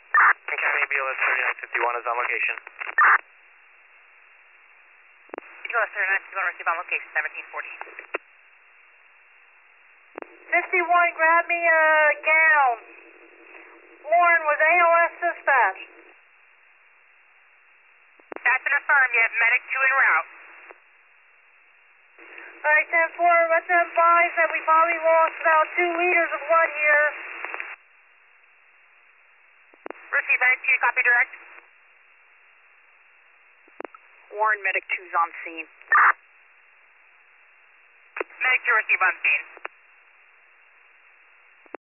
County BLS 3951 is on location. BLS 3951 receive on location, 1740. 51, grab me a gown. Warren with ALS dispatch. That's an affirm, you have medic 2 en route. Alright, 10-4, let them advise that we probably lost about 2 liters of blood here. Receive medic 2, copy direct. Warren, medic 2's on scene. Medic 2 receive on scene.